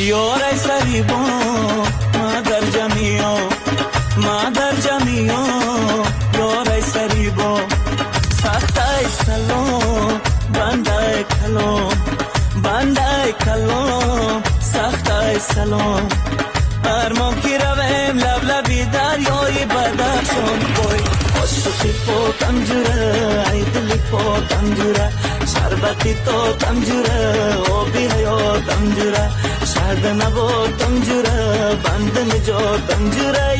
یار سریبا مادر جمیو یار سریبا سختای سلام بندای کلام سختای سلام ارمان کی رویم لبلبی دریای بدخشان بوی عاشقی پاکم جوره ای دلی پاکم جوره شربتی تاکم جوره آبی حیاتم جوره شرد نباتم جوره بند نجاتم جوره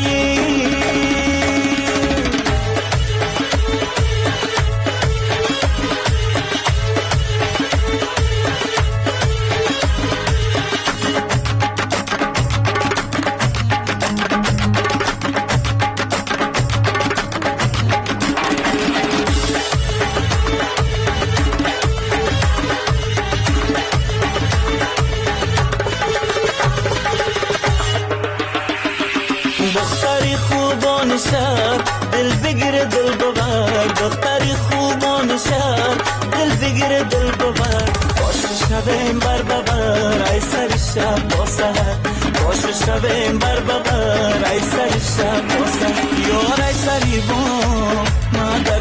دختری خوبان شهر دل بگیره دل ببر دختری خوبان شهر دل بگیره دل ببر باشه شبیم بر ببر ای سر شب با سهر باشه شبیم بر ببر ای سر شب با سهر یار ای سری با مادر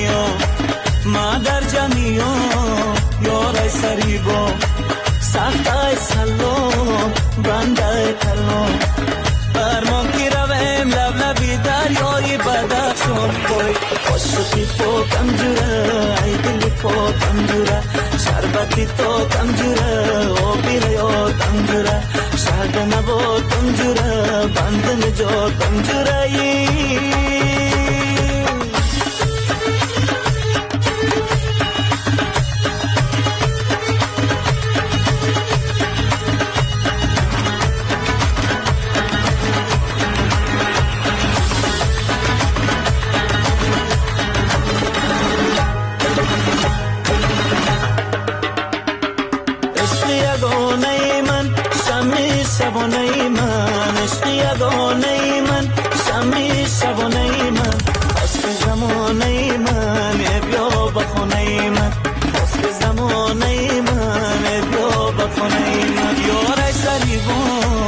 جمیو یار ای سری با سخت ای سلام بنده کلام ارمان کی رویم لبلبی دریای بدخشان بوی عاشقی پاکم جوره ای دلی پاکم جوره شربتی تاکم جوره آبی حیاتم جوره شرد نباتم جوره بند نجاتم جوره شبانه من عشقی یگانه من شمی شبانه من خواست زمانه من بیا بخونه من خواست زمانه من بیا بخونه من یار سریبا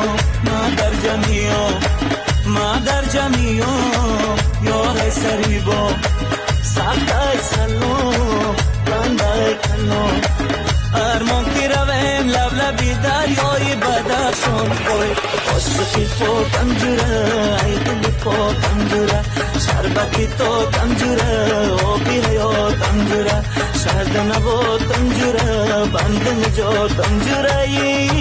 مادر جمیو یار سریبا سخت سلام بنده کلام ارمان کی رویم لبلبی دریای بدخشان بوی عاشقی پاکم جوره ای دلی پاکم جوره شربتی تاکم جوره آبی حیاتم جوره شرد نباتم جوره بند نجاتم جوره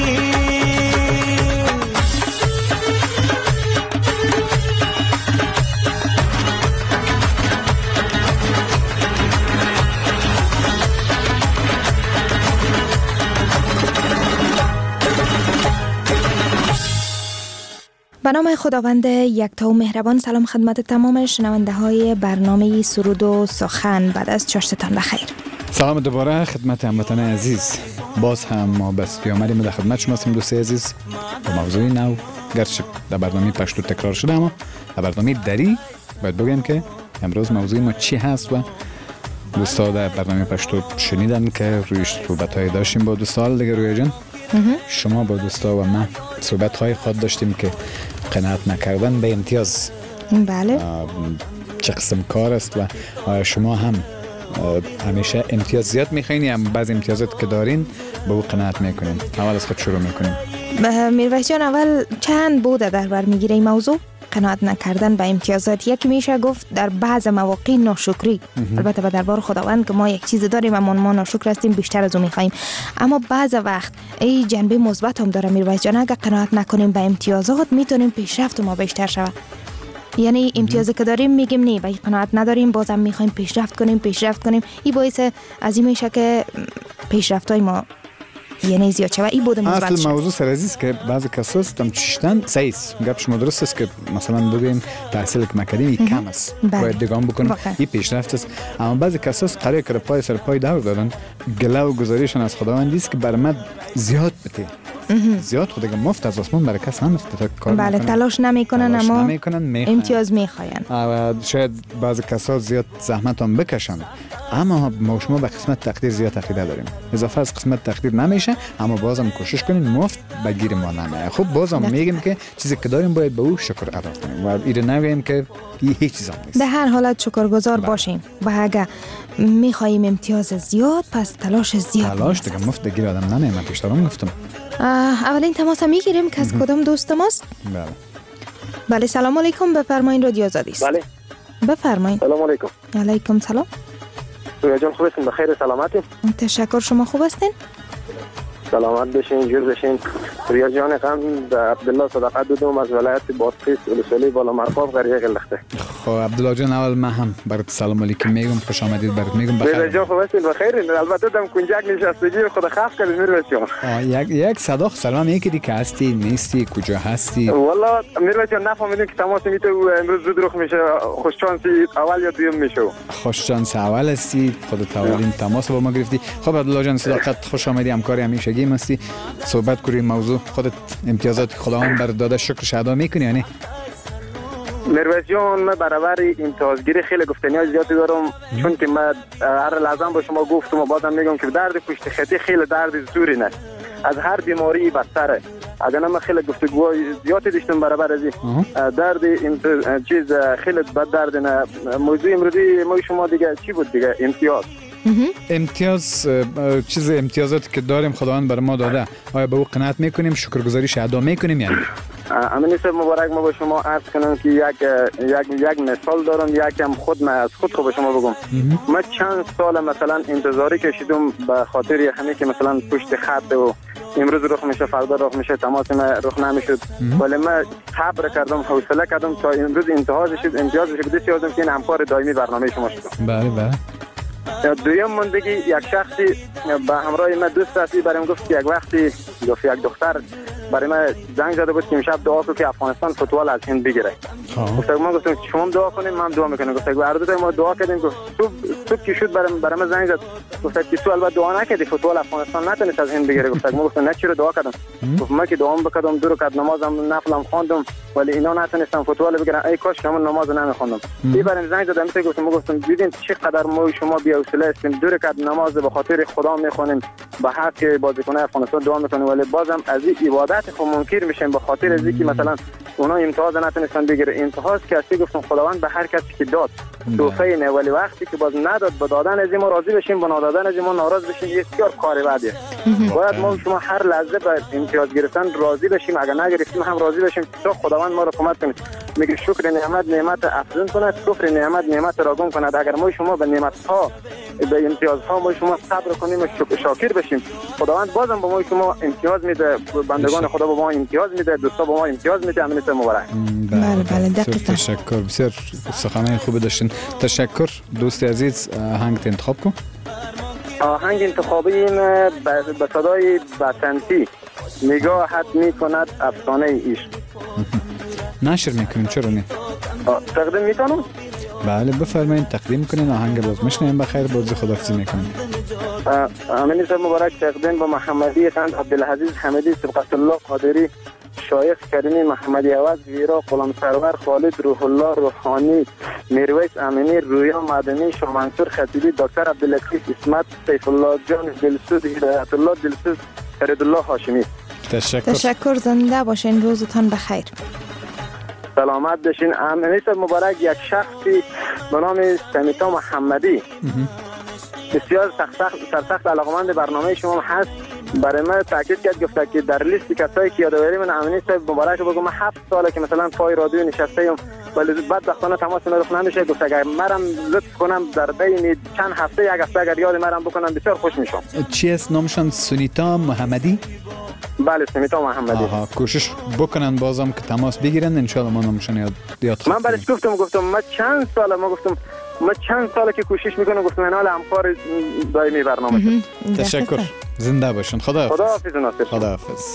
به نام خداوند یکتا و مهربان. سلام خدمت تمام شنونده های برنامه سرود و سخن. بعد از چاشتتان بخیر. سلام دوباره خدمت هموطنان عزیز. باز هم ما بس بیامدیم در خدمت شما هستیم دوست عزیز با موضوع نو. گرچه در برنامه پشتو تکرار شده اما در برنامه دری باید بگیم که امروز موضوع ما چی هست و دوستا در برنامه پشتو شنیدن که روی صحبت‌های داشتیم با دوستا. دیگه روی جان شما با دوستا و من صحبت‌های خود داشتیم که قناعت نکردن به امتیاز بله چه قسم کار است و شما هم همیشه امتیاز زیاد میخواین یا بعض امتیازات که دارین به او قناعت میکنین؟ اول از خود شروع میکنیم. میرویس جان، اول چند بوده در بر میگیره این موضوع قناعت نکردن به امتیازات؟ یکی میشه گفت در بعض مواقع ناشکری، البته به دربار خداوند که ما یک چیز داریم اما ما ناشکر هستیم، بیشتر از اون میخوایم. اما بعض وقت این جنبه مثبت هم داره میرویس جان. اگر قناعت نکنیم به امتیازات میتونیم پیشرفت ما بیشتر شود. یعنی امتیازی که داریم میگیم نه، به قناعت نداریم، بازم میخوایم پیشرفت کنیم. این باعث از این میشه که پیشرفتای ما یعنی زیاد شد. این بود مثبت. اصل موضوع سر عزیز که بعضی کسا تم چشتن سایس گپ شما درست است که مثلا بگیم تحصیل که مکدیم کم است، باید دیگه بکنیم، این پیشرفت است. اما بعضی کسا قراره که پای سر پای دور دادن، گله و گزارششون از خداوند است که بر من زیاد بده، زیاد خود دیگه مفت از آسمان برای کس نمیفته کار. بله، تلاش نمیکنن اما امتیاز میخواین. شاید بعضی کسا زیاد زحمت هم بکشن اما ما شما به قسمت تقدیر زیاد عقیده داریم. اضافه از قسمت تقدیر نمیشه، اما بازم کوشش کنیم مفت بگیر ما نمیه. خب بازم میگیم که چیزی که داریم باید به او شکر ادا کنیم و ایره نگیم که هیچ چیز هم نیست. در هر حالت شکرگزار باشیم و اگه میخواییم امتیاز زیاد پس تلاش زیاد. تلاش دیگه مفت بگیر آدم نمیه. من پیشترم گفتم. اولین تماس میگیریم که از کدام دوست ماست؟ بله. بله سلام علیکم، بفرمایید رادیو آزادی است. بله بفرمایید. سلام علیکم. علیکم سلام. رویا جان خوب هستین؟ بخیر سلامتی؟ تشکر، شما خوب هستین؟ سلامت بشین، جور بشین. رویا جان قم عبدالله صدقه دودم از ولایت بادغیس ولسوالی بالا مرغاب قریه قلخته. خب عبدالله جان اول من هم برات سلام علیکم میگم، خوش آمدید برات میگم. رویا بخیر. جان خوب هستین؟ بخیر. البته دم کنجک نشستگی خود خاص کردید میرویس جان. یک صدا سلام یکی که هستی نیستی کجا هستی؟ والله میرویس جان نفهمیدم که تماس میته امروز زود رخ میشه. خوش شانسی اول یا دوم میشه؟ خوش شانس اول هستی، خودت اولین تماس با ما گرفتی. خب عبدالله جان صداقت خوش آمدی، همکاری همیشگی هستی. صحبت کنیم موضوع خودت امتیازات خداوند بر داده شکرش ادا میکنی یعنی؟ میرویس جان من برابر امتیازگیری خیلی گفتنی‌های زیادی دارم، چون که من هر لحظه با شما گفتم و بازم میگم که درد پشت خطی خیلی درد زوری نه، از هر بیماری بدتره. اگر من خیلی گفتگوهای زیادی داشتم برابر از درد چیز خیلی بد درد نه. موضوع امروزی ما شما دیگه چی بود دیگه؟ امتیاز چیز امتیازاتی که داریم خداوند بر ما داده، آیا به او قناعت میکنیم، شکرگزاریش ادا میکنیم یعنی؟ امین صاحب مبارک، ما با شما عرض کنم که یک مثال دارم، یکم از خود به شما بگم. من چند سال مثلا انتظاری کشیدم به خاطر همین که مثلا پشت خط و امروز رخ میشه فردا رخ میشه تماس ما رخ نمیشد، ولی من صبر کردم، حوصله کردم تا امروز امتیازش بده یادم که این همکار دائمی برنامه شما شدم. بله بله. دویم موندگی یک شخصی به همراه من دوست هستی برام گفت که یک وقتی گفت یک دختر برای من زنگ زده بود که امشب دعا کن که افغانستان فوتبال از هند بگیره. گفتم شما دعا کنیم من دعا میکنم. گفت هر دو تا ما دعا کردیم. گفت تو کی شد برای من زنگ زد. گفت که تو البته دعا نکردی فوتبال افغانستان نتونست از هند بگیره. گفتم نه چرا دعا کردم. گفت من که دعا بکردم دو رکعت نمازم نفلم خواندم ولی اینا نتونستم فوتبال بگیرن. ای کاش همون نماز نمیخوندم. این برام زنگ زدم گفتم دیدین چقدر ما شما بی حوصله هستیم، دو رکعت نماز به خاطر خدا میخونیم، به حق بازیکنان افغانستان دعا میکنیم ولی بازم از این عبادت خود منکر میشیم به خاطر از اینکه مثلا اونا امتیاز نتونستن بگیره. امتیاز که گفتم خداوند به هر کسی که داد توفیق نه، ولی وقتی که باز نداد به دادن از ما راضی بشیم، به ندادن از ما ناراض بشیم، بسیار کار بعدیه. باید ما شما هر لحظه به امتیاز گرفتن راضی بشیم، اگر نگرفتیم هم راضی بشیم تا خداوند ما رو کمک کنه. میگه شکر نعمت افزون کند، کفر نعمت را گم کند. اگر ما شما به نعمت ها به امتیاز ها ما شما صبر کنیم و شاکر بشیم، خداوند بازم به ما شما امتیاز میده، بندگان خدا به ما امتیاز میده، دوستا به ما امتیاز میده. امین مبارک. بله دقیقاً. تشکر، بسیار سخنان خوب داشتین. تشکر دوست عزیز. آهنگ انتخاب کن. آهنگ انتخابی این به صدای بسنتی نگاهت میکند افسانه عشق. نشر میکنیم چرا نه؟ تقدیم میکنم؟ بله بفرمایید تقدیم کنین. آهنگ باز میشنیم. بخیر باز خداحافظی میکنیم. امین صاحب مبارک. تقدیم به محمدی خان عبدالعزیز حمیدی سبقت الله قادری شایخ کریمی محمدی عوض ویرا غلام سرور خالد روح الله روحانی میرویس امینی رویا مدنی شاه منصور خطیبی دکتر عبداللطیف اسمت سیف الله جان دلسوز هدایت الله دلسوز فرید الله هاشمی. تشکر. زنده باشین، روزتان بخیر. سلامت بشین. امین صاحب مبارک. یک شخصی به نام سمیتا محمدی بسیار سرسخت علاقمند برنامه شما هست، برای من تاکید کرد، گفته که در لیست کسایی که یادآوری من امین صاحب مبارک بگم من 7 ساله که مثلا پای رادیو نشسته ام ولی بدبختانه تماس نرخ نمیشه. گفته اگر مرم لطف کنم در بین چند هفته یک هفته اگر یاد مرم بکنم بسیار خوش میشم. چی است نامشان؟ سونیتا محمدی؟ بله سمیتا محمدی. کوشش بکنن بازم که تماس بگیرن ان شاء الله ما نامشون یاد من برش گفتم من چند ساله که کوشش میکنم. گفتم من همکار دائمی برنامه شد. تشکر. زنده باشین. خداحافظ ناصر. خداحافظ.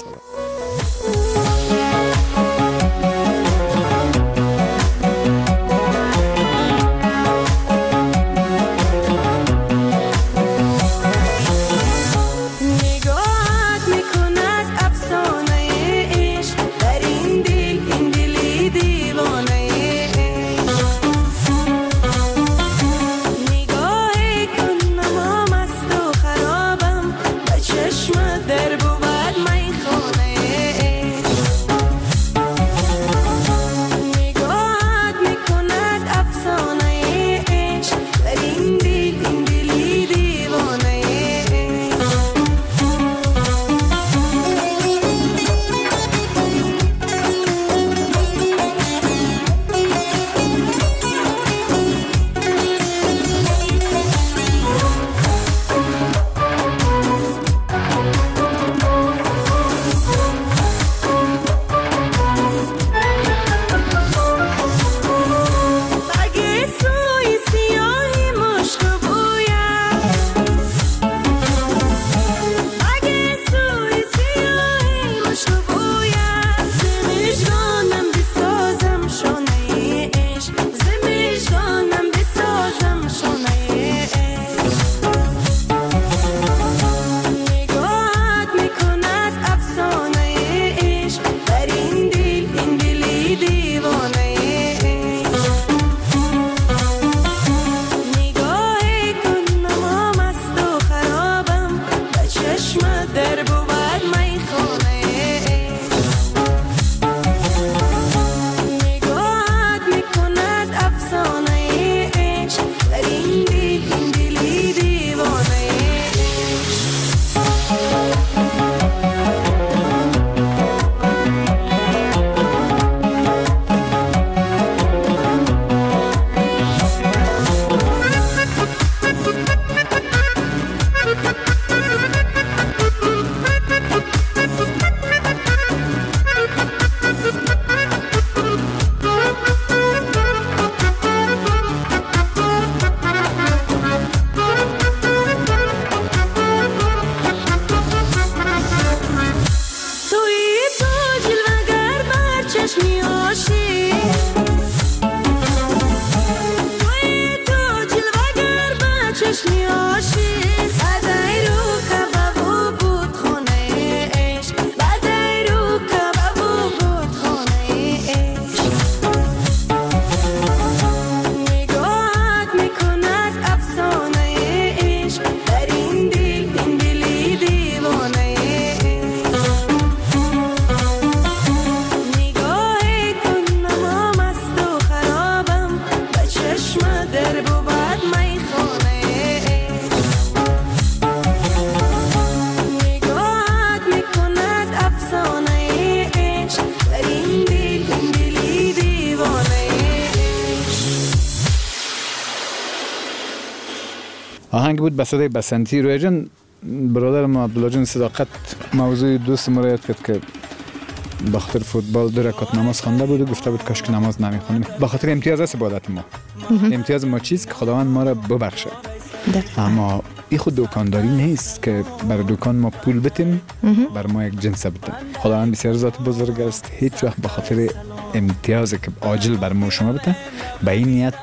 آهنگ بود به صدای بسنتی. رویا جان، برادرم عبدالله جان صداقت موضوع دوست مرایت کرد که به خاطر فوتبال 2 رکعت نماز خوانده بود و گفته بود کاش که نماز نمیخونیم. به خاطر امتیاز است عبادت ما. امتیاز ما چیست که خداوند ما را ببخشه. اما این خود دکانداری نیست که برای دکان ما پول بتیم بر ما یک جنس بتیم. خداوند بسیار ذات بزرگ است، هیچ وقت به خاطر امتیازی که عاجل بر ما شما بته به این نیت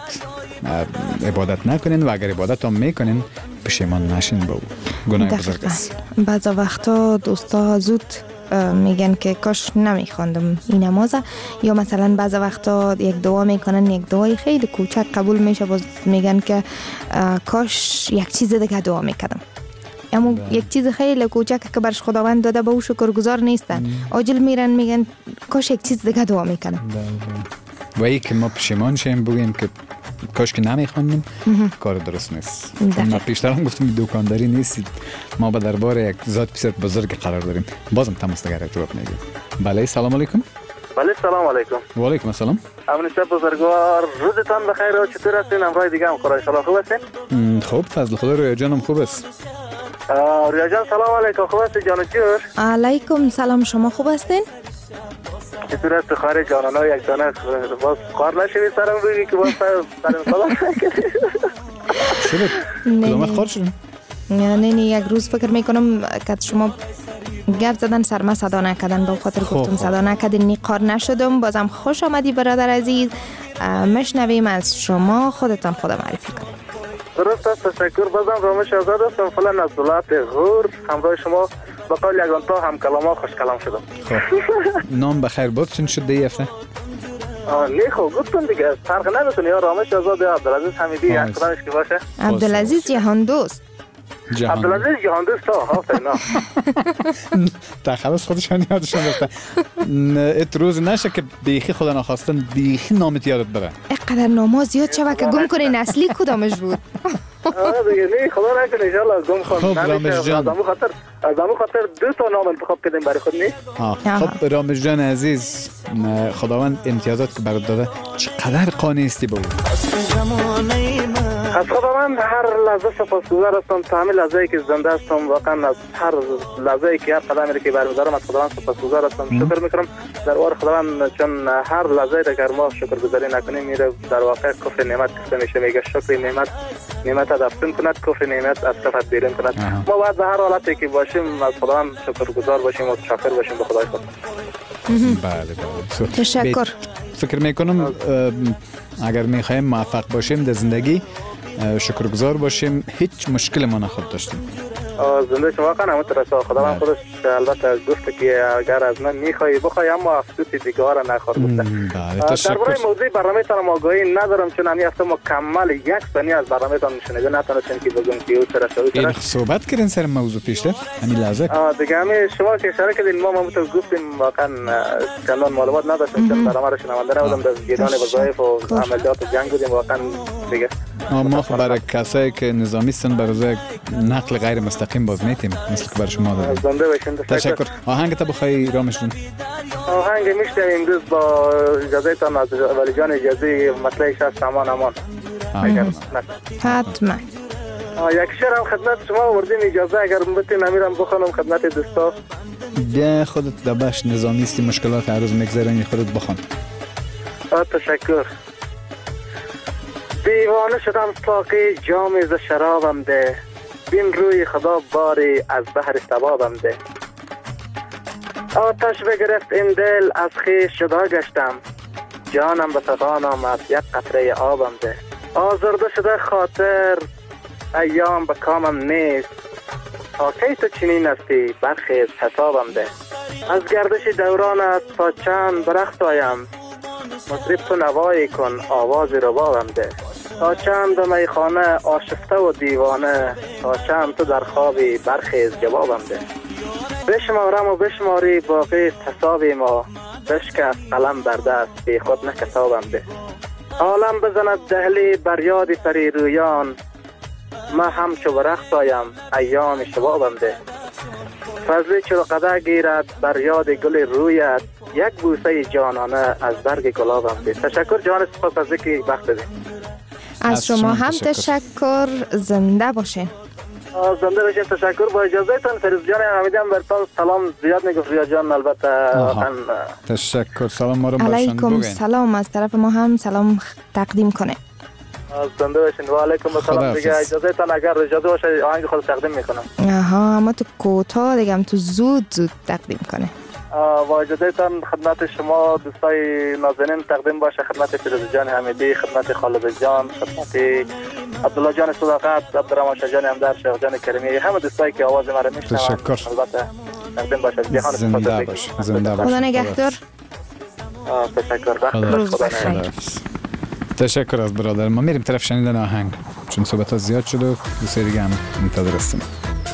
عبادت نکنین و اگر عبادت هم میکنین پشیمان نشین با او. گناه بزرگ است. بعض وقتا دوستا زود میگن که کاش نمیخواندم این نماز، یا مثلا بعض وقتا یک دعا میکنن، یک دعای خیلی کوچک قبول میشه، باز میگن که کاش یک چیز دیگه دعا میکردم. اما یک چیز خیلی کوچک که برش خداوند داده به او شکرگزار نیستن، عاجل میرن میگن کاش یک چیز دیگه دعا میکنم. و ای که ما پشیمان شیم بگیم که کاش که نمیخواندیم، کار درست نیست. ما پیشتر هم گفتم دکانداری نیست، ما به دربار یک ذات بسیار بزرگ قرار داریم. بازم تماس نگیر جواب میگیم. بله سلام علیکم. بله سلام علیکم. و علیکم السلام. امین شب بزرگوار، روزتان بخیر و چطور هستین؟ امروز دیگه هم خدا ان خوب هستین؟ خوب، فضل خدا. رویا جانم خوب است. رویا جان سلام علیکم، خوب هستی جان جور؟ علیکم سلام، شما خوب هستین؟ چطور است خارج جانانا یک دانه باز خار نشوی سرم بگی که باز سرم سلام شده؟ کدامه خار شدیم؟ نه یک روز فکر میکنم که شما گپ زدن سرما صدا نکردن، به خاطر گفتم صدا نکردین نی قار نشدم. بازم خوش آمدی برادر عزیز، مشنویم از شما، خودتان خدا معرفی کنید. درست است، تشکر. بازم رامش آزاد هستم، فعلا از دولت غور همراه شما با قول یگان تا هم کلاما خوش کلام شدم. نام بخیر باد چون شد دی هفته؟ نه خوب گفتم دیگه، فرق نمیکنه یا رامش آزاد یا عبدالعزیز حمیدی، یک کدامش که باشه. عبدالعزیز جهان دوست. عبدالعزیز جهان دوست ها تا خلاص خودشان یادشان رفته. ات روز نشه که بیخی خدا نخواستن بیخی نامت یادت بره. اقدر نامه زیاد شوه که گم کنین اصلی کدامش بود. دیگه نه خدا نکنه انشالله گم خب رامش جان، از همون خاطر 2 تا نام انتخاب کردیم برای خود نیست. خب رامش جان عزیز، خداوند امتیازات که برات داده چقدر قانع استی با او. از خداوند هر لحظه سپاسگزار هستم، تا همین لحظه‌ای که زنده هستم، واقعا از هر لحظه‌ای که هر قدمی که برمی‌دارم از خداوند سپاسگزار هستم. شکر می‌کنم در وار خداوند، چون هر لحظه‌ای که ما شکرگزاری نکنیم میره در واقع کفر نعمت کفر میشه. میگه شکر نعمت افزون کند، کفر نعمت از کفت بیرون کند. ما باید به هر حالتی که باشیم از خداوند شکرگزار باشیم و شاکر باشیم به خدای خود. بله تشکر. فکر میکنم اگر میخوایم موفق باشیم در زندگی، شکرگزار باشیم، هیچ مشکل ما نخواهد داشتیم. زنده شما واقعا همونطور است. خداوند خودش البته گفته که اگر از من میخوای بخوای اما افسوسی دیگه را نخواهد گفته. درباره موضوع برنامه تان آگاهی ندارم، چون همین هفته مکمل 1 ثانیه از برنامه تان شنیده نتونستم که بگم که او طرف این صحبت کردن سر موضوع پیشتر همین لحظه. دیگه همین شما که اشاره کردین ما همونطور گفتیم واقعا چندان معلومات نداشتیم، چون برنامه را شنونده نبودم، در میدان وظایف و عملیات جنگ بودیم واقعا دیگه. ما برای کسایی که نظامی هستن برای نقل غیر مستقیم باز میتیم مثل که برای شما دادیم. زنده باشین. تشکر. آهنگ تا بخوای رامش جون؟ آهنگ میشتم امروز با اجازه تان از ولی جان اجازه مطلعش هست امان حتما. یک شعر هم خدمت شما آوردیم، اجازه اگر بتین امیرم بخونم خدمت دوستا. ده خودت دبش نظامی هستی، مشکلات هر روز میگذرونی، خودت بخون. تشکر. دیوانه شدم ساقی جام ز شرابم ده، بین روی خدا باری از بحر ثوابم ده. آتش بگرفت این دل از خویش جدا گشتم، جانم به فغان آمد یک قطره آبم ده. آزرده شده خاطر ایام به کامم نیست، تا کی تو چنین هستی برخیز حسابم ده. از گردش دورانت تا چند برخت آیم، مطرب تو نوایی کن آواز ربابم ده. تا چند به میخانه آشفته و دیوانه، تا چند تو در خوابی برخیز جوابم ده. بشمارم و بشماری باقی حسابی ما، بشکست قلم بر دست بی خود نه کتابم ده. عالم بزند دهلی بر یاد پری رویان، ما همچو برخت آیم ایام شبابم ده. فضلی چرقده گیرد بر یاد گل رویت، یک بوسه جانانه از برگ گلابم ده. تشکر جان، سپاس از اینکه وقت دادید. از شما هم تشکر. زنده باشین. زنده باشین. تشکر. با اجازهتان فریض جان حمیدی هم برتان سلام زیاد میگفت ریا جان. البته تشکر. سلام ما رو باشن علیکم سلام. از طرف ما هم سلام تقدیم کنه. زنده باشین. و علیکم السلام. دیگه اجازهتان اگر اجازه باشه آهنگ خود تقدیم میکنم. اما تو کوتاه دیگه هم تو زود تقدیم کنه. با اجازهتان خدمت شما دوستای نازنین تقدیم باشه، خدمت فیروز جان حمیدی، خدمت خالد جان، خدمت عبدالله جان صداقت، عبدالرحمن شاه جان همدر، شیخ جان کریمی، همه دوستایی که آواز ما رو میشنون. تشکر. البته تقدیم باشه. جهان زنده باش. زنده باش. خدا نگهدار. تشکر. روز بخیر. تشکر از برادر. ما میریم طرف شنیدن آهنگ چون صحبت ها زیاد شد و دوستی دیگه هم منتظر هستیم.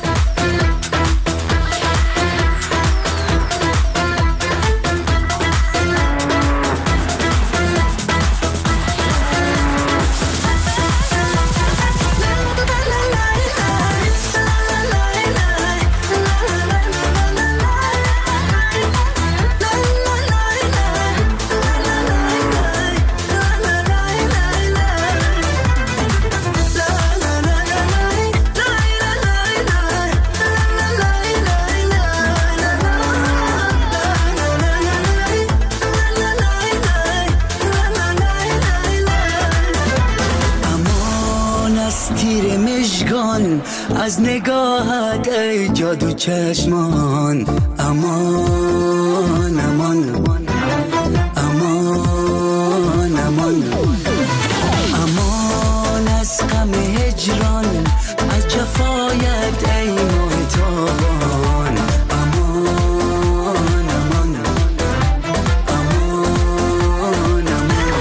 از نگاهت ای جادو چشمان، امان امان امان امان امان از غم هجران، از جفایت ای محتابان، امان امان امان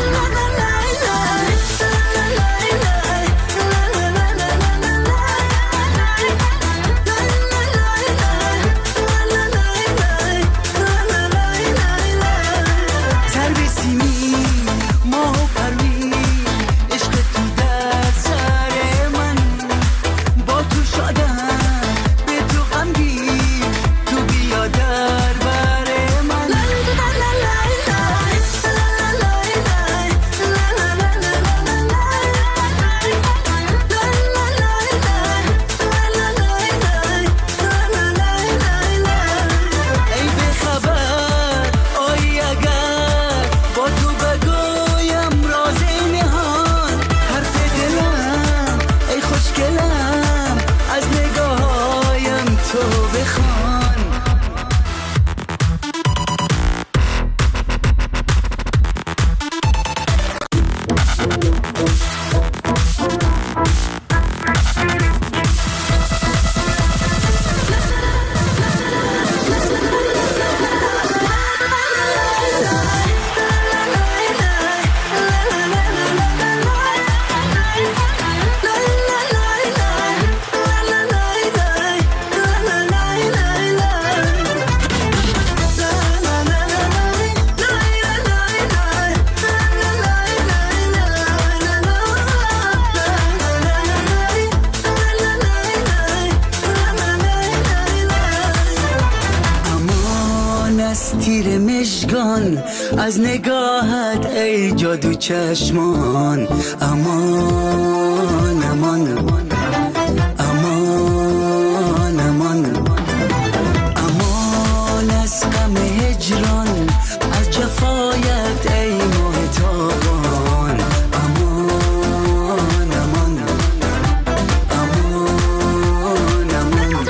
تیر مشگان، از نگاهت ای جادو چشمان، امان امان امان امان امان از غم هجران، از جفایت ای محتابان، امان امان امان امان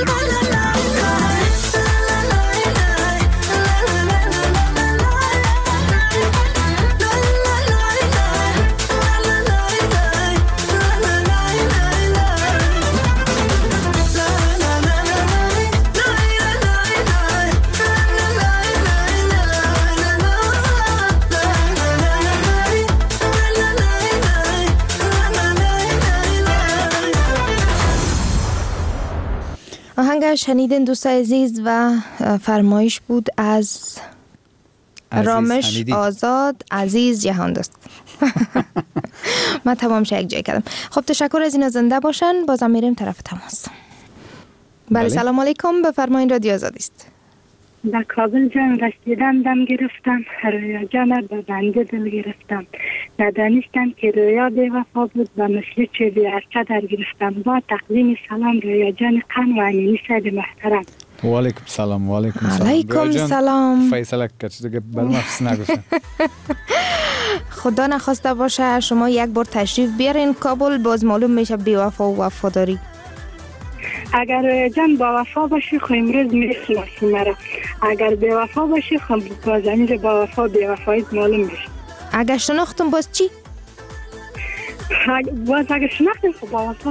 آهنگ شنیدین دوست عزیز و فرمایش بود از رامش حمیدی. آزاد عزیز جهان دوست. من تمامش یک جای کردم. خب تشکر از اینا، زنده باشن. بازم میریم طرف تماس. بله سلام علیکم، بفرمایید رادیو آزادی است. در کابل جان رسیدم دم گرفتم، رویا جان به بنده دل گرفتم، ندانستم که رویا بی وفا بود و مثل چه بی ارچه در گرفتم. با تقدیم سلام رویا جان قن و امینی سید محترم. و علیکم سلام. و علیکم سلام. علیکم سلام. فیصله کچ دیگه برمخص نگوشن. خدا نخواسته باشه شما یک بار تشریف بیارین کابل، باز معلوم میشه بی وفا و وفاداری. اگر رویا جان با وفا باشی خو امروز میشناسی مرا، اگر بی وفا باشی خو باز امیر با وفا بی وفاییت معلوم میشه. اگر شناختم باز چی؟ باز اگر شناختم خو با وفا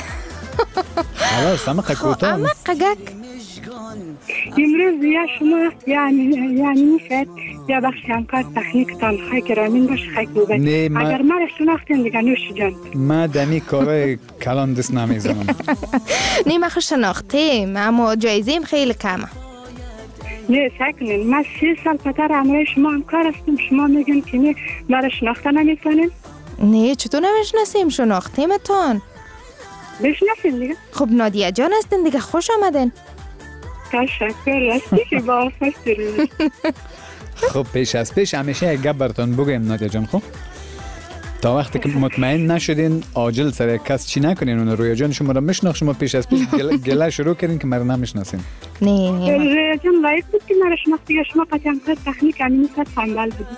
خلاص همه قکوتا. اما قگک امروز یا شما یعنی میشد یا بخش همکار تکنیکتان خیلی کرامین باشه خیلی بوده. اگر مرا شناختین دیگه نوش جان. ما دمی کارای کلان دست نمیزنم. نه ما شناختیم اما جایزیم خیلی کمه. نه سکنین من 3 سال پتر همراه شما همکار هستم، شما میگن که نه مرا شناخته نمیکنین؟ نه چطور نمیشناسیم، شناختیمتون. بشناسین دیگه. خب نادیه جان هستین دیگه، خوش آمدین. تشکر راستی که با وفاش دارید. خب پیش از پیش همیشه یک گپ براتون بگم نادیه جان. خب تا وقتی که مطمئن نشدین عاجل سر یک کس چی نکنین. اون رویا جان شما رو میشناخت، شما پیش از پیش گله شروع کردین که مرا نمیشناسین. نه رویا جان لایق بود که مرا شناختی، شما قطعا کار تکنیک امینی ساعت فنبل بودید.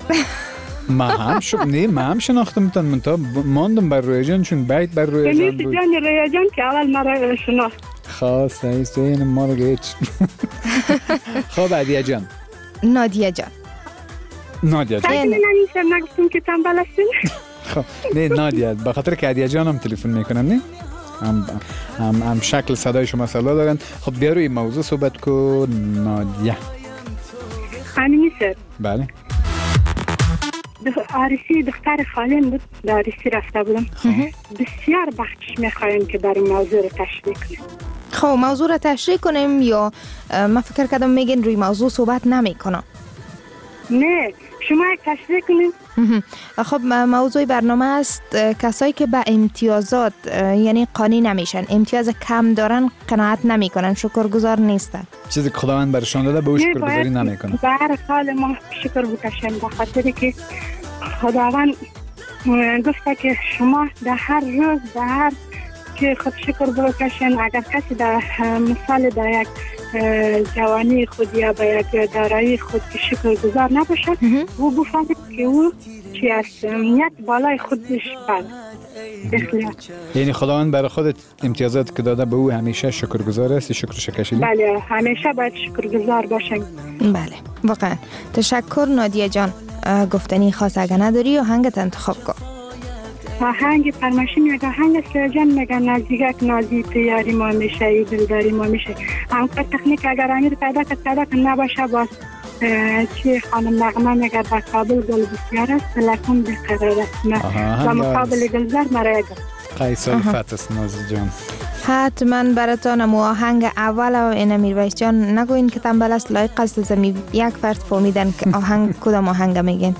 ما هم شناختمتون، من تا ماندم بر رویا جان چون بیت بر رویا جان بود. جان رویا جان که اول مرا شناخت. خواست ایست این ما رو گیچ. خب عدیه جان. نادیه جان. نادیه جان. نمیشه نگفتم که تنبل هستین. خب نه نادیه، به خاطر که عدیه جان هم تلفن میکنن نه؟ هم شکل صدای شما سلا دارن. خب بیا روی موضوع صحبت کن نادیه. امینی سر. بله. عروسی دختر خالم بود، در عروسی رفته بودم. بسیار بخشش میخوایم که در این موضوع رو تشریح کنیم. خب موضوع رو تشریح کنیم یا من فکر کردم میگین روی موضوع صحبت نمی کنم؟ نه شما یک تشریح کنیم. خب موضوع برنامه است کسایی که به امتیازات یعنی قانی نمیشن، امتیاز کم دارن قناعت نمی کنن، شکرگزار نیستن. چیزی که خداوند برشان داده به او شکرگزاری نمی کنن. به هر حال ما شکر بکشیم به خاطر که خداوند گفته که شما در هر روز در هر که خود شکر بکشین. اگر کسی در مثال در یک جوانی خود یا به یک دارایی خود که شکرگزار نباشه، او بفهمه که او چی است، نیت بالای خودش بله. یعنی خداوند برای خودت امتیازات که داده به او همیشه شکرگزار است، شکرش کشیدی؟ بله همیشه باید شکرگزار باشیم. بله واقعا تشکر نادیه جان. گفتنی خاص اگه نداری آهنگت انتخاب کن. آهنگ فرمایشی میگه آهنگ سرجان میگه نزدیک نازی پیاری ما میشه ای دلداری ما میشه. همکار تکنیک اگر امیر پیدا که نباشه باز چی خانم نغمه میگه در کابل گل بسیار است تلفن بقرار است و مقابل گلزار مرا گفت قیصر فتس نازی جان. حتما براتون آهنگ اول و این امیرویس جان نگوین که تنبل است، لایق است زمین یک فرد فهمیدن که آهنگ کدام آهنگ میگین.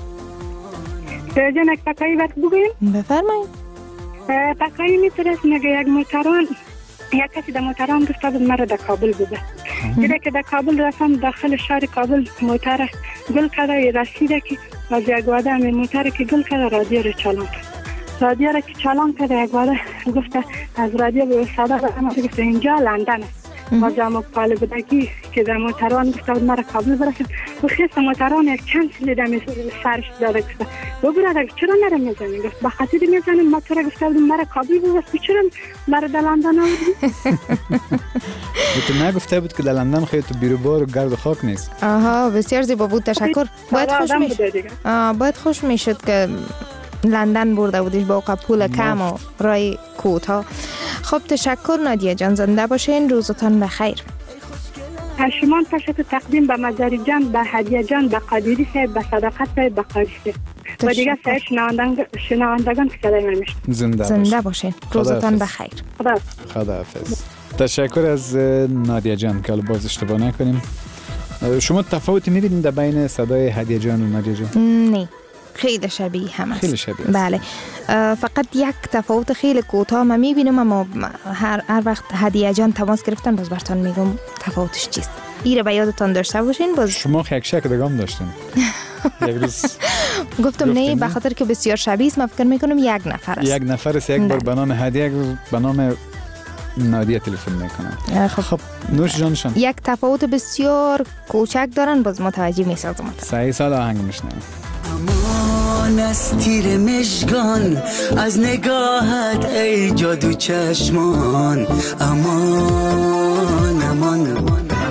سرجان یک تکایی وقت بگویم؟ بفرمایید. تکایی میتونست میگه یک موتران یک کسی در موتران گفته بود مرا در کابل بوده. دیده که در کابل رفتم داخل شهر کابل موتر گل کرده رسیده که از یک واده همین موتر که گل کرده رادیو رو چالان کرد. رادیو رو که چالان کرده یک واده گفته از رادیو به صدا برمه گفته اینجا لندن است. ما جامعه پاله بودگی که در موتران گفته بود مرا کابل برسیم و خیست موتران یک چند سلی دمی سرش داده گفته ببرده چرا نره میزنی؟ گفت بخاطر میزنیم ما تو را گفته بودیم مرا کابل برسیم چرا مرا در لندن آوردی؟ تو نگفته بود که در لندن خیلی تو بیروبار و گرد و خاک نیست. آها بسیار زیبا بود تشکر. باید خوش میشد که لندن برده بودیش با پول کم و رای کوتاه. خب تشکر نادیه جان، زنده باشین، روزتان بخیر. شما تشکر تقدیم به مزاری جان، به هدیه جان، به قادری صاحب، به صداقت صاحب، به قاری صاحب و دیگه سایر شنوندگان که صدای من میشن. زنده باشین، روزتان بخیر. خداحافظ. تشکر از نادیه جان که باز اشتباه نکنیم. شما تفاوتی می‌بینید در بین صدای هدیه جان و نادیه جان؟ نه خیلی شبیه هم است. خیلی شبیه است. بله فقط یک تفاوت خیلی کوتاه ما میبینم، اما هر وقت هدیه جان تماس گرفتن باز براتون میگم تفاوتش چیست. ایره به یادتان داشته باشین. باز شما یک شک دگام داشتین. یک روز گفتم نه به خاطر که بسیار شبیه است، من فکر میکنم یک نفر است. یک نفر است، یک بار به نام هدیه، یک روز به نام نادیه تلفن میکنم. خب نوش جانشان. یک تفاوت بسیار کوچک دارن، باز متوجه میسازم. 3 سال آهنگ میشنم. امان از تیر مژگان، از نگاهت ای جادو چشمان. امان امان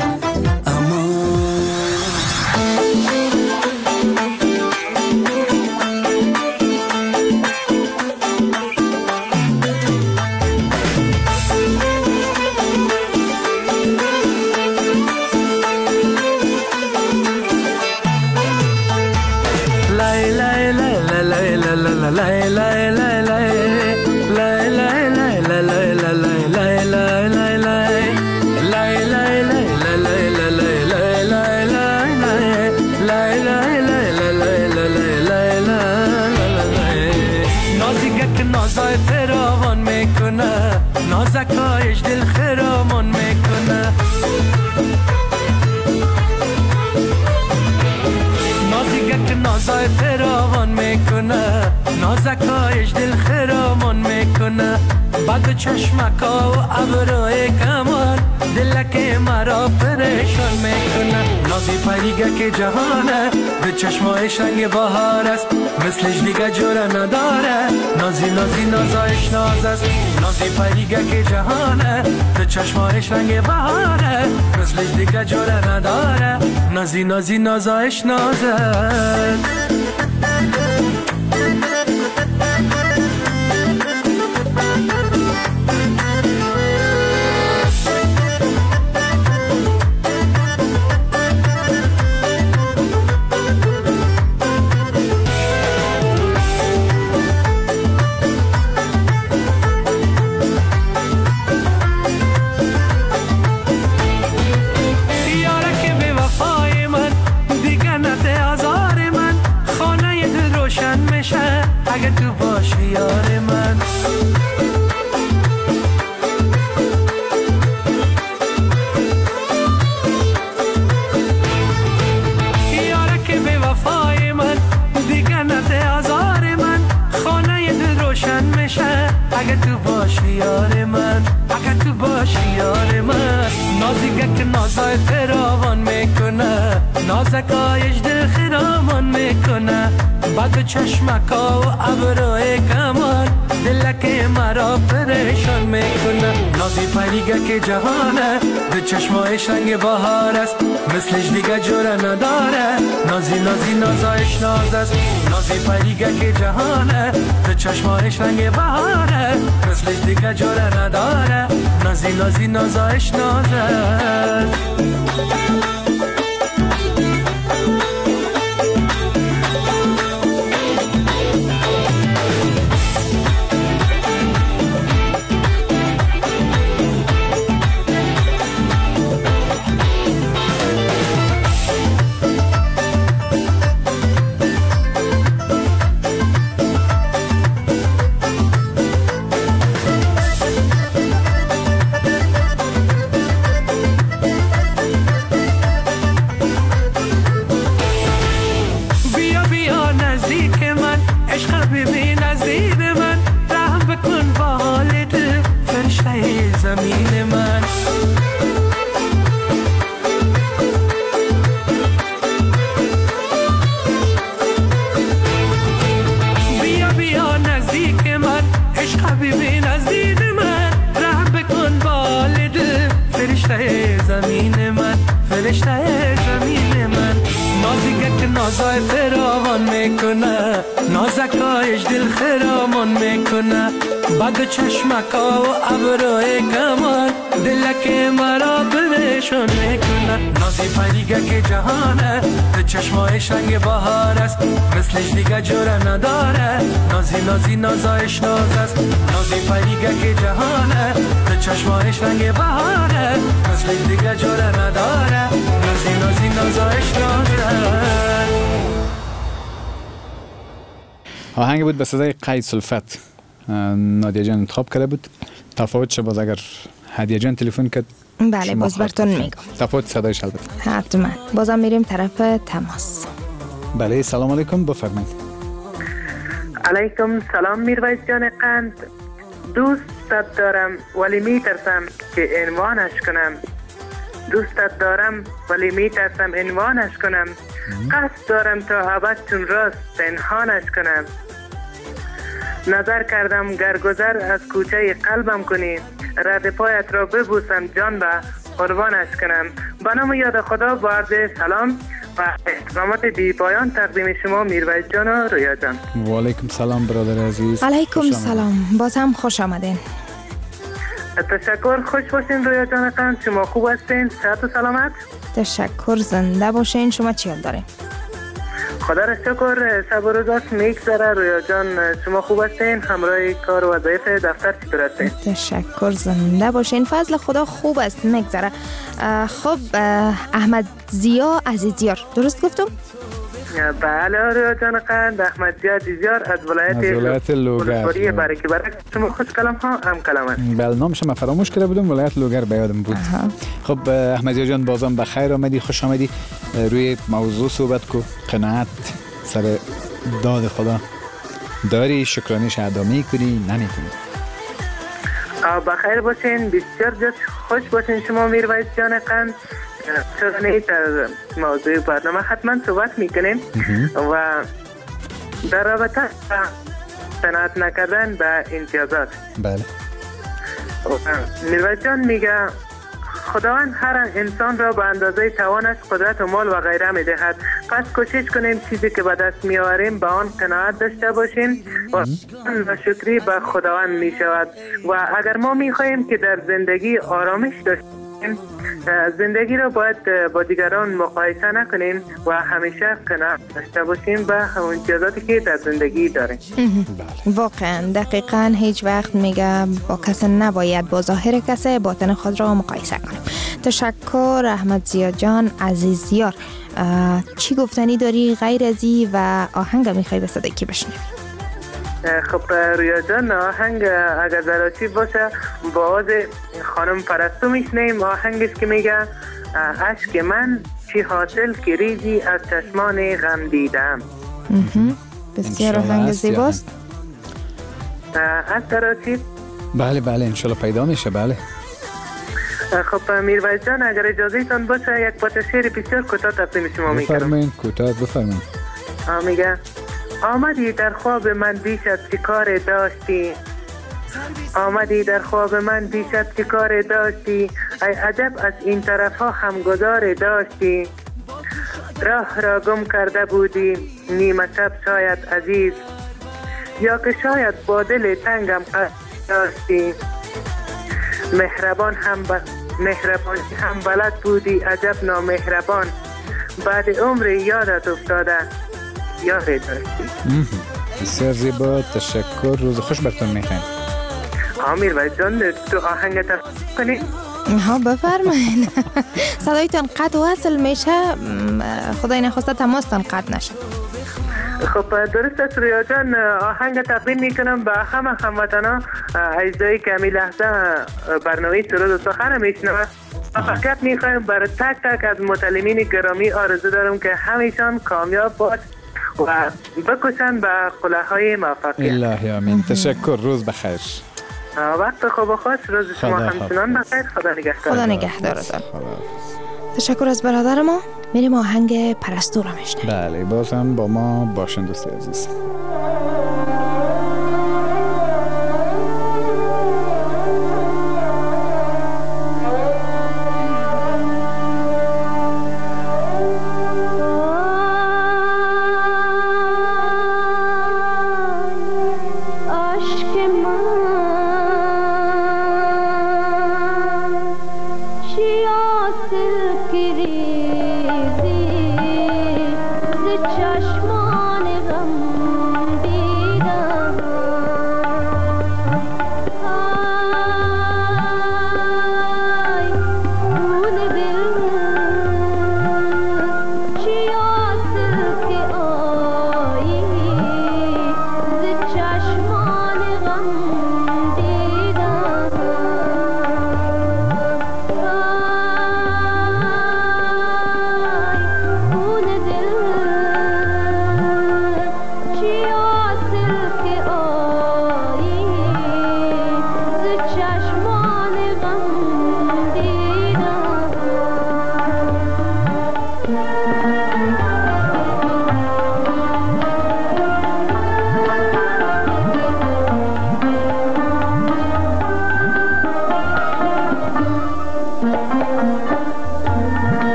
نازکایش دل خرامان میکنه. نازیگک نازای فراوان میکنه، نازکایش دل خرامان میکنه. بعد چشمکا و ابروی کمان، دلک مرا پریشان میکنه. نازی پریگک جهانه، به چشمایش رنگ بهار است، مثلش دیگه جوره نداره. نازی نازی نازایش ناز است، نازی پریگک جهانه، به چشمایش رنگ بهاره، مثلش دیگه جوره نداره. نازی نازی نازایش ناز است. اگه تو باشی یار من، یاره که به وفای من دیگه نده آزار من. خانه دل روشن میشه اگه تو باشی یار من، اگه تو باشی یار من. نازیگه که نازای فراوان میکنه، نازکایش دل خرامان میکنه. بعد چشمکا و ابروی کمان، دلک مرا پریشان میکنه. نازی پریگک جهانه، به چشمایش رنگ بهار است، مثلش دیگه جوره نداره. نازی نازی نازایش ناز است، نازی پریگک جهانه، به چشمایش رنگ بهاره، مثلش دیگه جوره نداره. نازی نازی نازایش ناز است. نازای فراوان میکنه، نازکایش دل خرامان میکنه. بعد چشمکا و ابروی کمان، دلک مرا پریشان میکنه. نازی پریگک جهانه، به چشمایش رنگ بهار است، مثلش دیگه جوره نداره. نازی نازی نازایش ناز است، نازی پریگک جهانه، به چشمایش رنگ بهاره، مثلش دیگه جوره نداره. نازی نازی نازایش ناز است. آهنگ بود به صدای قید سلفت، نادیه جان انتخاب کرده بود. تفاوت باز اگر هدیه جان تلفن کرد بله باز براتون میگم تفاوت صدایش البته. حتما. بازم میریم طرف تماس. بله سلام علیکم بفرمایید. علیکم سلام میرویس جان قند. دوستت دارم ولی میترسم که عنوانش کنم. دوستت دارم ولی میترسم عنوانش کنم. قصد دارم تا ابد چون راست پنهانش کنم. نظر کردم گرگذر از کوچه قلبم کنی. رد پایت را ببوسم جان به قربانش کنم. به نام یاد خدا با عرض سلام و احترامات بی پایان تقدیم شما میرویس جان و رویا جان. و علیکم سلام برادر عزیز. علیکم سلام. باز هم خوش آمدین. تشکر. خوش باشین رویا جان قند. شما خوب هستین؟ صحت و سلامت؟ تشکر. زنده باشین. شما چی حال دارین؟ خدا را شکر. شب و روزات میگذره رویا جان. شما خوب هستین؟ همراه کار و وظایف دفتر چطور هستین؟ تشکر. زنده باشین. فضل خدا خوب است میگذره. خب احمد ضیا عزیزیار درست گفتم؟ بله رویا جان قند. احمد ضیا عزیزیار از ولایت لوگر. برای شما خوش کلام ها هم کلام هست. بله نامش من فراموش کرده بودم. ولایت لوگر به یادم بود. خب احمد ضیا جان بازم بخیر آمدی. خوش آمدی. روی موضوع صحبت کو. قناعت سر داد خدا داری؟ شکرانیش ادا میکنی نمیکنی؟ بخیر باشین. بسیار جد خوش باشین شما میرویس جان قند. شکرانیش در موضوع برنامه حتما صحبت میکنیم و در رابطه قناعت نکردن به امتیازات. بله. میرویس جان میگه خداوند هر انسان را به اندازه توانش قدرت و مال و غیره میدهد. پس کوشش کنیم چیزی که به دست میآوریم به آن قناعت داشته باشیم و شکری به خداوند میشود. و اگر ما میخواهیم که در زندگی آرامش داشته باشیم، زندگی را باید با دیگران مقایسه نکنیم و همیشه قناعت داشته باشیم به همون امتیازاتی که در زندگی داریم. واقعا دقیقا هیچ وقت میگه با کسی نباید با ظاهر کسی باطن خود را مقایسه کنیم. تشکر احمد ضیا جان عزیزیار. چی گفتنی داری غیر ازی و آهنگ میخوای به صدای کی بشنوی؟ خب رویا جان آهنگ اگر ضروری باشه با آواز خانم پرستو میشنیم. آهنگش که میگه اشک من چی حاصل که ریزی از چشمان غم دیدم. بسیار آهنگ زیباست. از ضروری؟ بله بله انشالله پیدا میشه. بله. خب میرویس جان اگر اجازه تان باشه یک پارچه شعر بسیار کوتاه تقدیم شما میکنم. بفرمایید. کوتاه بفرمایید. میگه آمدی در خواب من دیشب چی کار داشتی. آمدی در خواب من دیشب چی کار داشتی. ای عجب از این طرف ها هم گذار داشتی. راه را گم کرده بودی نیمه شب شاید عزیز. یا که شاید با دل تنگم قصد داشتی. مهربانی هم بلد بودی عجب نامهربان. بعد عمر یادت افتاده یاد داشتی. بسیار زیبا. تشکر. روز خوش براتون میخوایم. میرویس جان تو آهنگ تفسیر کنید؟ ها بفرمایید. صدایتان قطع و وصل میشه. خدای نخواسته تماستان قطع نشه. خب درست است رویا جان. آهنگ تقدیم میکنم به همه هموطنان اجزایی که همی لحظه برنامه سرود و سخن میشنوند. فقط میخوایم برای تک تک از متعلمین گرامی آرزو دارم که همیشان کامیاب باد و بکشن به قله‌های موفقیت. الهی آمین. تشکر. روز بخیر. وقت خوب و خوش. روز شما همچنان بخیر. خدا نگهدار. خدا نگهدارتان. تشکر از برادر ما. میریم آهنگ پرستو را میشنویم. بله باز هم با ما باشن دوست عزیز. ریزی ز چشمان غم دیدم. اشک من چی حاصل که ریزی ز چشمان غم دیدم. اشک من چی حاصل که ریزی ز چشمان غم دیدم. اشک من چی حاصل که ریزی ز چشمان غم دیدم.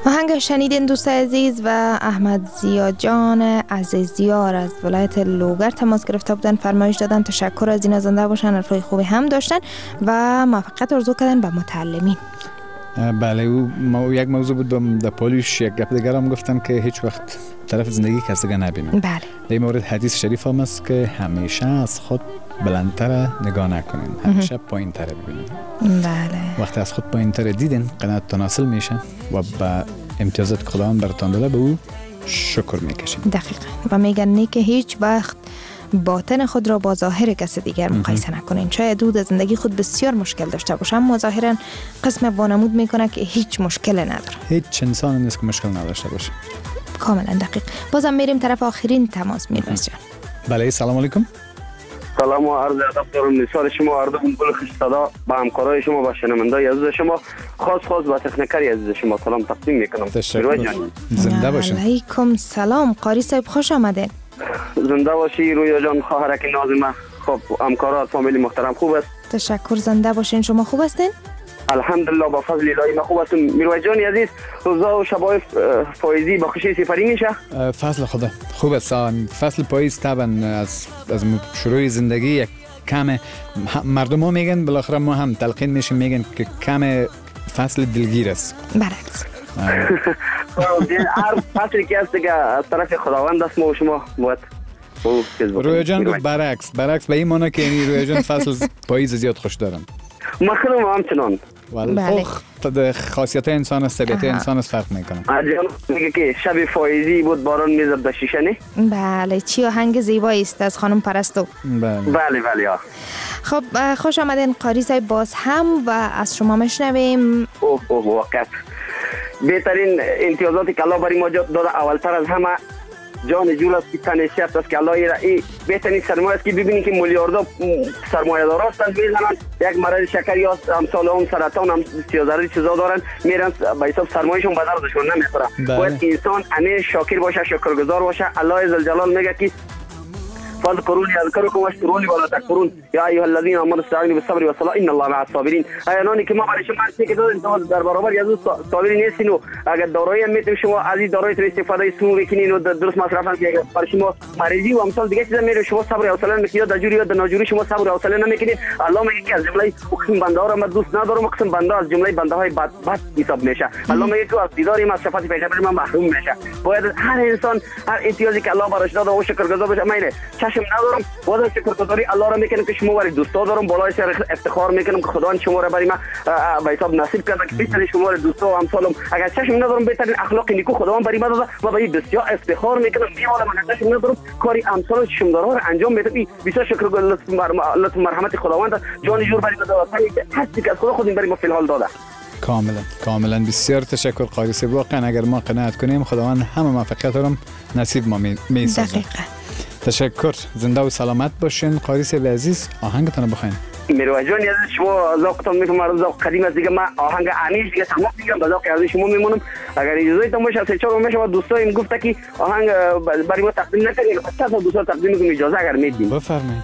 آهنگ شنیدین دوست عزیز و احمد زیا جان عزیزیار از ولایت لوگر تماس گرفته بودن، فرمایش دادن تشکر از این زنده باشن، حرفای خوبی هم داشتن و موفقیت آرزو کردن به متعلمین. بله او یک موضوع بود. در پالیش یک گپ دیگر هم گفتم که هیچ وقت طرف زندگی کسی نبینم. بله. در این مورد حدیث شریف هم است که همیشه از خود بلندتر نگاه نکنین، همیشه پایین تر ببینین. بله. وقتی از خود پایین تر دیدین قناعتتان حاصل میشه و به امتیازات که خداوند براتان داده به او شکر میکشین. دقیقاً. و میگن که هیچ وقت باطن خود را با ظاهر کس دیگر مقایسه نکنین. شاید او در زندگی خود بسیار مشکل داشته باشه اما ظاهرا قسم وانمود میکنه که هیچ مشکل نداره. هیچ انسان نیست که مشکل نداشته باشه. کاملا دقیق. بازم میریم طرف آخرین تماس. میرواز جان. بله سلام علیکم. سلام و عرض ادب دارم نثار شما، اردوان گل خوش صدا، با همکارای شما، با شنوندای عزیز شما، خاص با تکنیکری عزیز شما سلام تقدیم میکنم. تشکر. زنده باشین. علیکم سلام. قاری صاحب خوش آمدید. زنده باشی رویا جان، خواهرک نازمه. خب همکارات فامیلی محترم خوب است؟ تشکر. زنده باشین. شما خوب هستین؟ الحمدلله با فضل الهی ما خوب هستم. میرویس جان عزیز، روزا و شبای پاییزی با خوشی سفری میشه؟ فصل خدا خوب است. فصل پاییز طبعا از شروع زندگی یک کم مردم ها میگن، بالاخره ما هم تلقین میشیم میگن که کم فصل دلگیر است. برعکس. هر فصلی که است دیگه از طرف خداوند است، ما و شما باید رویا جان گفت برعکس به این معنی که یعنی رویا جان فصل پاییز زیاد خوش دارن. مخلوم همچنان. بله. خاصیت انسان است، طبیعت انسان است فرق میکنه. جان میگه که شب پاییزی بود باران میزد به شیشه نه؟ بله. چی آهنگ زیبایی است از خانم پرستو. بله. خب خوش آمدین قاری صاحب باز هم و از شما میشنویم. وقت بهترین امتیازاتی که الله برای ما داده اولتر از همه جان جور است که تنشیت است که الله این بهترین سرمایه است که ببینید که میلیاردها سرمایه دار هستند میزنند یک مرض شکر یا امثال هم سرطان هم سیازاری چیزا دارن میرن به حساب سرمایهشون به دردشون نمیخوره. باید انسان همیشه شاکر باشه، شکرگزار باشه. الله عزوجل میگه که فاذكروني اذكركم واشكروني ولا تكفرون يا ايها الذين امنوا استعينوا بالصبر والصلاه ان الله مع الصابرين. ایانانی که ما برای شما هستی که در برابر از صابرین نیستین و اگر دارایی میتونید شما از این دارایی رو استفاده سو بکنین و درست مصرف کنید. اگر برای شما مریضی و امثال دیگه چیزا میره شما صبر و حوصله نمیکنید، در جوری و در ناجوری شما صبر و حوصله نمیکنید. الله میگه که از جمله قسم بنده ها را من دوست ندارم، قسم بنده از جمله بنده های بد حساب میشه. الله میگه که از دیدار ما شفاعت پیغمبر من محروم میشه. باید هر انسان هر امتیازی که الله براش داده او شکرگزار باشه. من چشم ندارم باید شکرگزاری الله را میکنم که شما ولی دوستا دارم، بالای سر افتخار میکنم که خدا شما را برای من به حساب نصیب کرده که بهترین شما را دوستا و امثالم. اگر چشم ندارم بهترین اخلاق نیکو خداوند برای من داده و به بسیار افتخار میکنم. میوالم اگر چشم ندارم کاری امثال شمدارها را انجام میدم. بسیار شکر لطف مرحمت خداوند جان جور برای من داده هستی که از خدا خودم برای ما فی الحال داده. کاملا بسیار تشکر قاری صاحب. واقعا اگر ما قناعت کنیم خداوند همه موفقیت را نصیب ما میسازه. تشکر. زنده و سلامت باشین قاری صاحب عزیز. آهنگتون بخواین. میرویس جان عزیز شما ذوقتون میفهمم، ذوق قدیم است دیگه. من آهنگ انیش دیگه تمام میگم به ذوق عزیز شما میمونم. اگر اجازه تون باشه سه چهار میشه دوستایم گفت که آهنگ برای ما تقدیم نکنید، بچه‌ها دوستا تقدیم کنید اجازه اگر میدین. بفرمایید.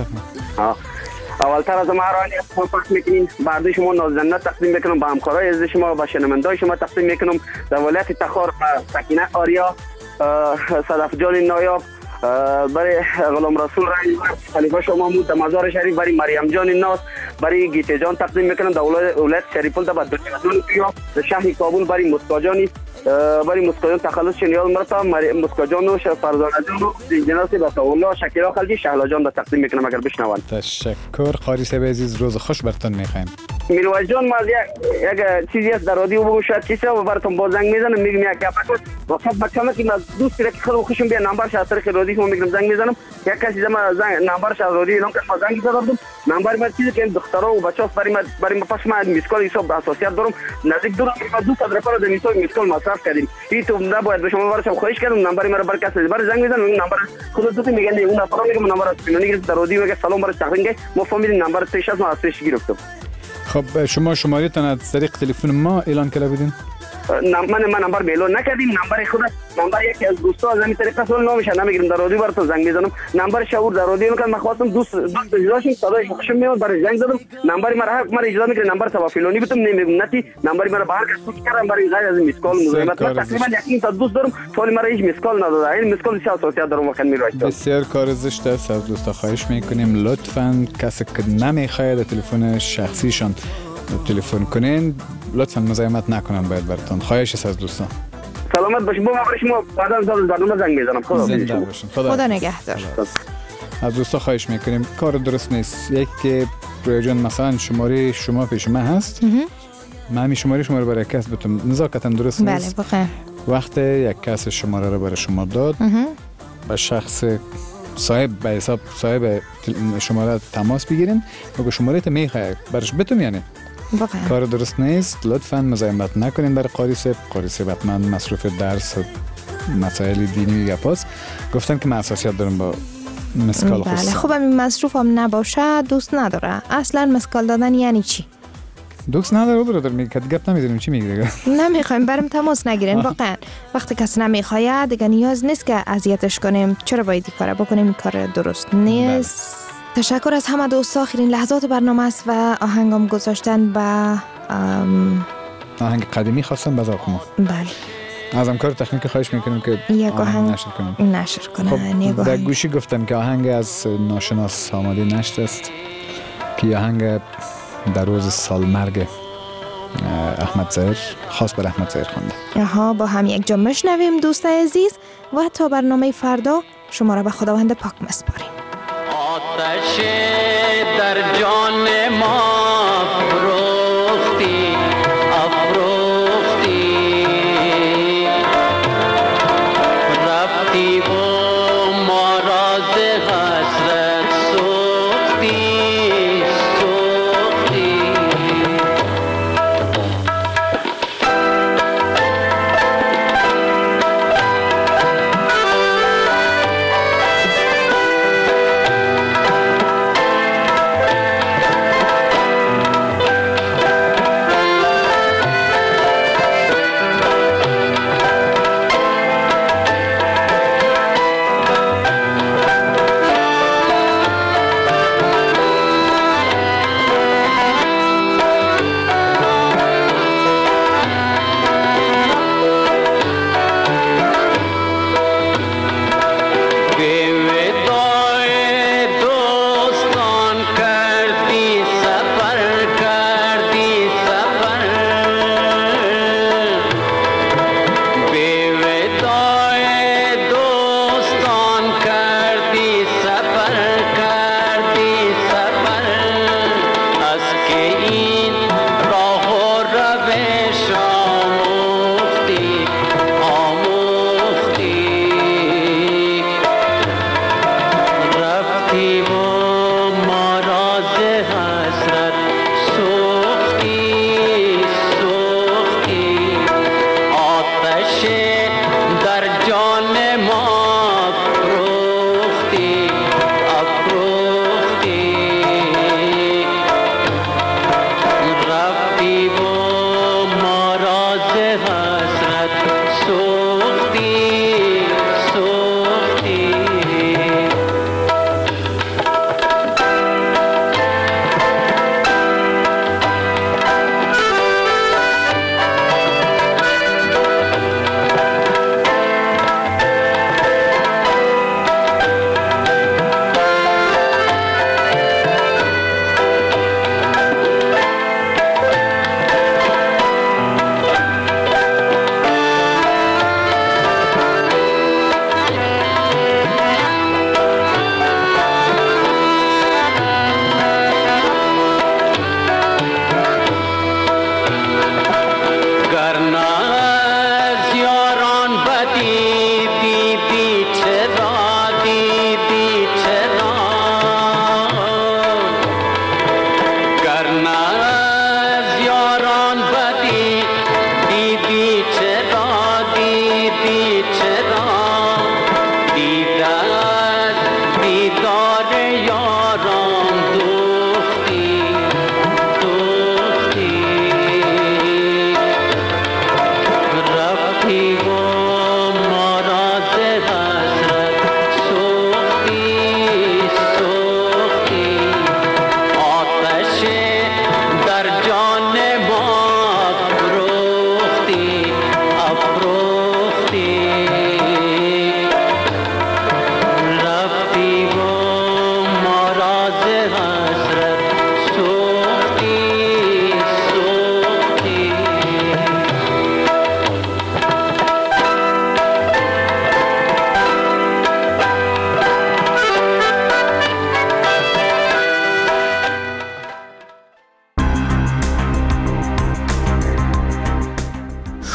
اولتر از مهرانی شما پخش میکنین، بعد شما نازنده تقدیم میکنم به همکارای عزیز شما، به شنوندای شما تقدیم میکنم. در ولایت تخار سکینه آریا، صدف جان نایاب، برای غلام رسول رنگ خلیفه شما مود، مزار شریف برای مریم جان ناس، برای گیته جان تقدیم میکنم. در ولایت شریف الدا بعد در شهر کابل برای مسکاجانی، برای مسکاجان تخلص شنیال مرتا مسکاجان و فرزانه جان و جناس بساولا شکیرا خلجی شهلا جان تقدیم میکنم اگر بشنوند. تشکر قاری صاحب عزیز. روز خوش براتون میخوایم. میرویس جان ما یک چیزی است در رادیو بگو شاید چیزی و براتون با زنگ میزنم میگم یک گپ وقت بچه‌ها که من دوستی را که خیلی خوشم بیا نمبرش از طریق رادیو میگم زنگ میزنم. یک کسی زما زنگ نمبرش از رادیو اعلام کرد، ما زنگ زدم. نمبر من چیزی که دخترها و بچه‌ها برای ما پس من میسکال حساب اساسیت دارم نزدیک دورم ما 200 رفر در میسکال میسکال مصرف کردیم. این تو نباید به شما برشم خواهش کردم نمبر مرا بر کسی بر زنگ میزنم. نمبر خودت میگن اون نفر میگم نمبر از پینونی در رادیو میگه سلام برش تقدیم که ما فامیلی نمبر 36 ما از 3 گرفتم. خب شما شمارهتون از طریق تلفن ما اعلان کرده بودین؟ من نمبر میلون نکردیم. نمبر خود نمبر یکی از دوستا از همین طریقه اصلا نامش نمیگیرم، در رادیو برات زنگ میزنم. نمبر شعور در رادیو میگم من خواستم دوست اجراشیم، صدای خوشم میاد برای زنگ زدم. نمبر مرا اجرا میکنه، نمبر توافیلونی بتم نمیگم نتی نمبر مرا بهر کس کردم برای غیر از میسکال مزاحمت. من تقریبا یکی تا دوست دارم فعلی مرا هیچ میسکال نداده. این میسکال چه اساسیات دارم وقت میراید. بسیار کار زشت است. از دوستا خواهش میکنیم لطفاً کسی که نمیخواد تلفن شخصیشان تلفن کنین لطفاً مزاحمت نکنن باید براتون. خواهش است از دوستان. سلامت باشین. با برای شما بعد از برنامه زنگ میزنم. خدا نگهدار. از دوستا خواهش میکنیم کار درست نیست. یک که پروژن مثلا شماره شما پیش من هست، من همین شماره شما رو برای کس بتونم نزاکتاً درست نیست. بله واقعا. وقتی یک کس شماره رو برای شما داد به شخص صاحب به حساب صاحب شماره تماس بگیرین بگو شماره تو میخوای برش بتون، یعنی واقعا کار درست نیست. لطفاً مزاحمت نکنین برای قاری صاحب. قاری صاحب حتما مصروف درس و مسائل دینی و گپاست. گفتن که من اساسیت دارم با مسکال خصوصا. بله خب همین مصروف هم نباشه دوست نداره. اصلا مسکال دادن یعنی چی؟ دوست نداره برادر. میگه گپ نمیزنیم چی میگه؟ نمیخوایم برام تماس نگیرین. واقعا وقتی کسی نمیخواد دیگه نیاز نیست که اذیتش کنیم. چرا باید این کارو بکنیم؟ این کار درست نیست. تشکر از همه دوستا. آخرین لحظات برنامه است و آهنگم گذاشتن به آهنگ قدیمی خواستم بذار کنم. بله از همکار تکنیک خواهش میکنیم که یک آهنگ نشر کنیم. خب در گوشی گفتن که آهنگ از ناشناس آماده نشر است که آهنگ در روز سالمرگ احمد ظاهر خاص بر احمد ظاهر خوانده. با هم یک جا میشنویم دوست عزیز و تا برنامه فردا شما را به خداوند پاک میسپاریم. آتش در جان ما افروختی رفتی و ما را ز حسرت سوختی.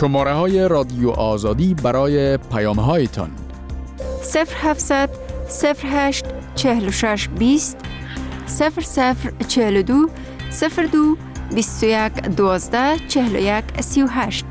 شماره های رادیو آزادی برای پیام هایتان 0700 08 46 20 0042 02 21 12 41 38.